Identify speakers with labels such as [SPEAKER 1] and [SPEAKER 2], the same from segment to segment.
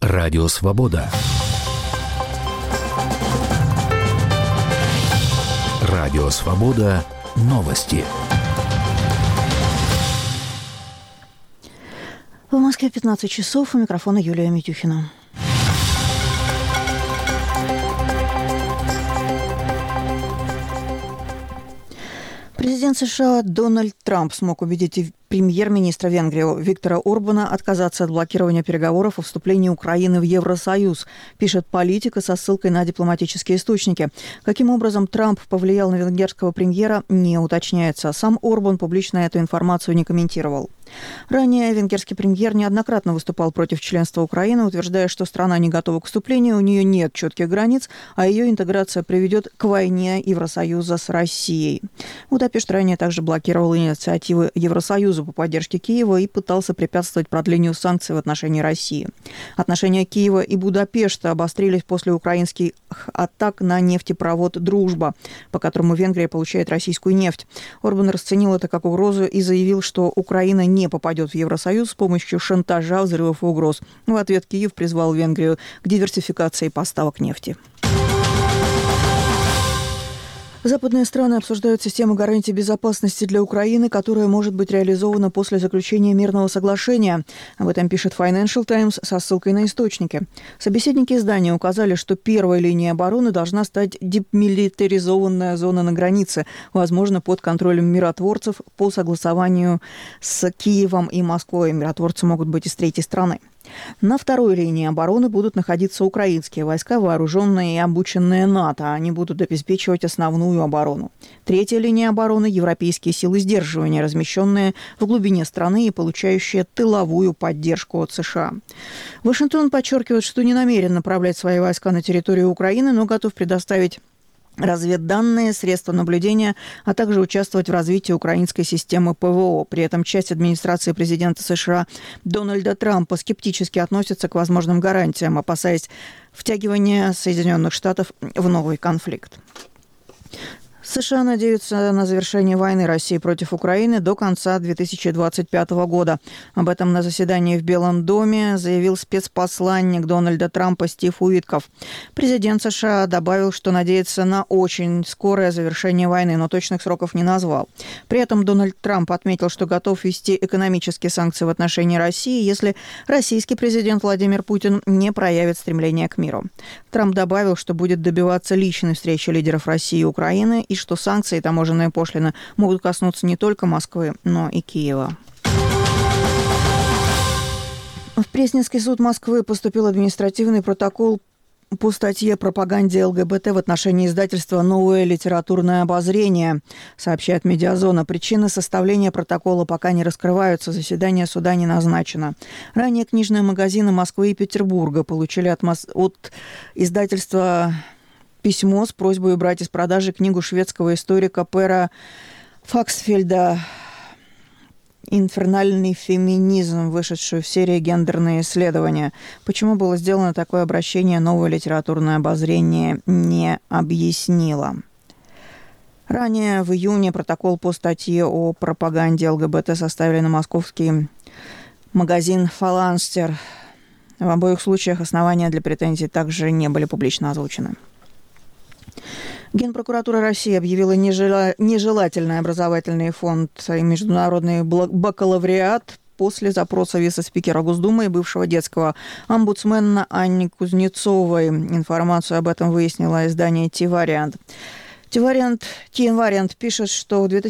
[SPEAKER 1] Радио Свобода. Радио Свобода. Новости.
[SPEAKER 2] В Москве 15 часов. У микрофона Юлия Митюхина. Президент США Дональд Трамп смог убедить премьер-министра Венгрии Виктора Орбана отказаться от блокирования переговоров о вступлении Украины в Евросоюз, пишет «Политика» со ссылкой на дипломатические источники. Каким образом Трамп повлиял на венгерского премьера, не уточняется. Сам Орбан публично эту информацию не комментировал. Ранее венгерский премьер неоднократно выступал против членства Украины, утверждая, что страна не готова к вступлению, у нее нет четких границ, а ее интеграция приведет к войне Евросоюза с Россией. Будапешт ранее также блокировал инициативы Евросоюза по поддержке Киева и пытался препятствовать продлению санкций в отношении России. Отношения Киева и Будапешта обострились после украинских атак на нефтепровод «Дружба», по которому Венгрия получает российскую нефть. Орбан расценил это как угрозу и заявил, что Украина не попадет в Евросоюз с помощью шантажа, взрывов и угроз. В ответ Киев призвал Венгрию к диверсификации поставок нефти. Западные страны обсуждают систему гарантий безопасности для Украины, которая может быть реализована после заключения мирного соглашения. Об этом пишет Financial Times со ссылкой на источники. Собеседники издания указали, что первой линией обороны должна стать демилитаризованная зона на границе, возможно, под контролем миротворцев по согласованию с Киевом и Москвой. Миротворцы могут быть из третьей страны. На второй линии обороны будут находиться украинские войска, вооруженные и обученные НАТО. Они будут обеспечивать основную оборону. Третья линия обороны – европейские силы сдерживания, размещенные в глубине страны и получающие тыловую поддержку от США. Вашингтон подчеркивает, что не намерен направлять свои войска на территорию Украины, но готов предоставить разведданные, средства наблюдения, а также участвовать в развитии украинской системы ПВО. При этом часть администрации президента США Дональда Трампа скептически относится к возможным гарантиям, опасаясь втягивания Соединенных Штатов в новый конфликт. США надеются на завершение войны России против Украины до конца 2025 года. Об этом на заседании в Белом доме заявил спецпосланник Дональда Трампа Стив Уитков. Президент США добавил, что надеется на очень скорое завершение войны, но точных сроков не назвал. При этом Дональд Трамп отметил, что готов ввести экономические санкции в отношении России, если российский президент Владимир Путин не проявит стремление к миру. Трамп добавил, что будет добиваться личной встречи лидеров России и Украины, и что санкции и таможенные пошлины могут коснуться не только Москвы, но и Киева. В Пресненский суд Москвы поступил административный протокол по статье о пропаганде ЛГБТ в отношении издательства «Новое литературное обозрение», сообщает «Медиазона». Причины составления протокола пока не раскрываются, заседание суда не назначено. Ранее книжные магазины Москвы и Петербурга получили от издательства письмо с просьбой убрать из продажи книгу шведского историка Пера Факсфельда «Инфернальный феминизм», вышедшую в серии «Гендерные исследования». Почему было сделано такое обращение, «Новое литературное обозрение» не объяснило. Ранее в июне протокол по статье о пропаганде ЛГБТ составили на московский магазин «Фаланстер». В обоих случаях основания для претензий также не были публично озвучены. Генпрокуратура России объявила нежелательный образовательный фонд и международный бакалавриат после запроса вице-спикера Госдумы и бывшего детского омбудсмена Анны Кузнецовой. Информацию об этом выяснило издание «Ти-Вариант». «Ти-Инвариант» пишет, что в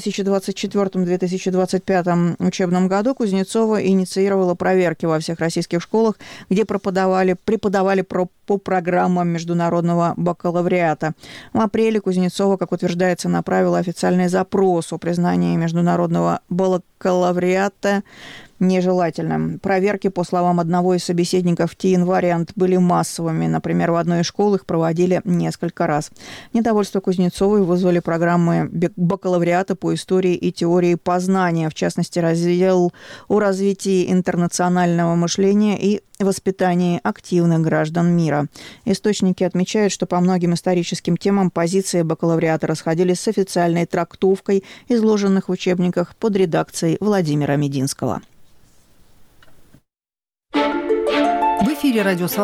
[SPEAKER 2] 2024-2025 учебном году Кузнецова инициировала проверки во всех российских школах, где преподавали по программам международного бакалавриата. В апреле Кузнецова, как утверждается, направила официальный запрос о признании международного бакалавриата нежелательным. Проверки, по словам одного из собеседников «Ти-Инвариант», были массовыми. Например, в одной из школ их проводили несколько раз. Недовольство Кузнецовой вызвали программы бакалавриата по истории и теории познания, в частности, раздел о развитии интернационального мышления и воспитании активных граждан мира. Источники отмечают, что по многим историческим темам позиции бакалавриата расходились с официальной трактовкой, изложенных в учебниках под редакцией Владимира Мединского.
[SPEAKER 3] В эфире «Радио Свобода».